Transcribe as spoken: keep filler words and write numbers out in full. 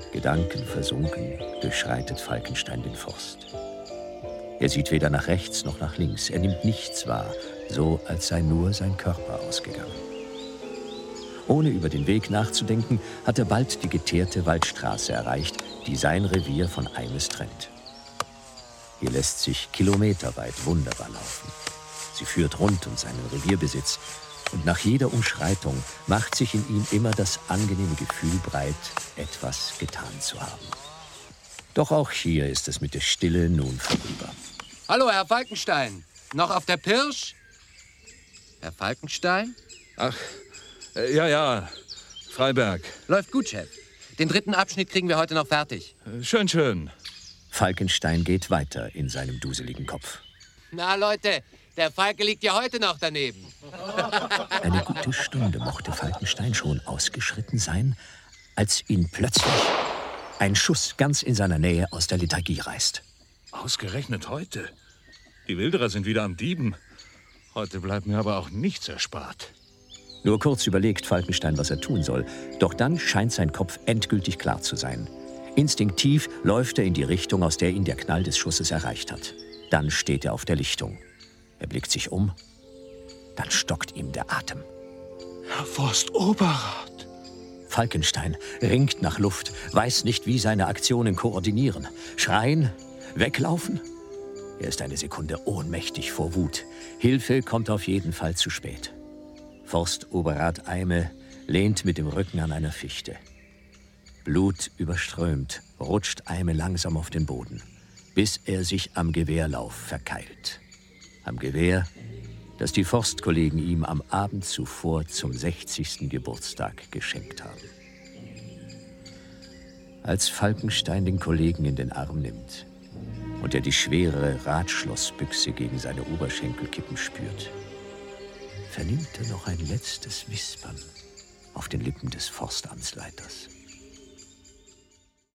Gedankenversunken durchschreitet Falkenstein den Forst. Er sieht weder nach rechts noch nach links. Er nimmt nichts wahr, so als sei nur sein Körper ausgegangen. Ohne über den Weg nachzudenken, hat er bald die geteerte Waldstraße erreicht, die sein Revier von Eimes trennt. Hier lässt sich kilometerweit wunderbar laufen. Sie führt rund um seinen Revierbesitz, und nach jeder Umschreitung macht sich in ihm immer das angenehme Gefühl breit, etwas getan zu haben. Doch auch hier ist es mit der Stille nun vorüber. Hallo, Herr Falkenstein. Noch auf der Pirsch? Herr Falkenstein? Ach, äh, ja, ja. Freiberg. Läuft gut, Chef. Den dritten Abschnitt kriegen wir heute noch fertig. Äh, schön, schön. Falkenstein geht weiter in seinem duseligen Kopf. Na, Leute, der Falke liegt ja heute noch daneben. Eine gute Stunde mochte Falkenstein schon ausgeschritten sein, als ihn plötzlich ein Schuss ganz in seiner Nähe aus der Lethargie reißt. Ausgerechnet heute. Die Wilderer sind wieder am Dieben. Heute bleibt mir aber auch nichts erspart. Nur kurz überlegt Falkenstein, was er tun soll. Doch dann scheint sein Kopf endgültig klar zu sein. Instinktiv läuft er in die Richtung, aus der ihn der Knall des Schusses erreicht hat. Dann steht er auf der Lichtung. Er blickt sich um. Dann stockt ihm der Atem. Herr Forstoberrat! Falkenstein ringt nach Luft, weiß nicht, wie seine Aktionen koordinieren. Schreien? Weglaufen? Er ist eine Sekunde ohnmächtig vor Wut. Hilfe kommt auf jeden Fall zu spät. Forstoberrat Eime lehnt mit dem Rücken an einer Fichte. Blut überströmt, rutscht Eime langsam auf den Boden, bis er sich am Gewehrlauf verkeilt. Am Gewehr, das die Forstkollegen ihm am Abend zuvor zum sechzigsten Geburtstag geschenkt haben. Als Falkenstein den Kollegen in den Arm nimmt und er die schwere Radschlossbüchse gegen seine Oberschenkelkippen spürt, vernimmt er noch ein letztes Wispern auf den Lippen des Forstamtsleiters.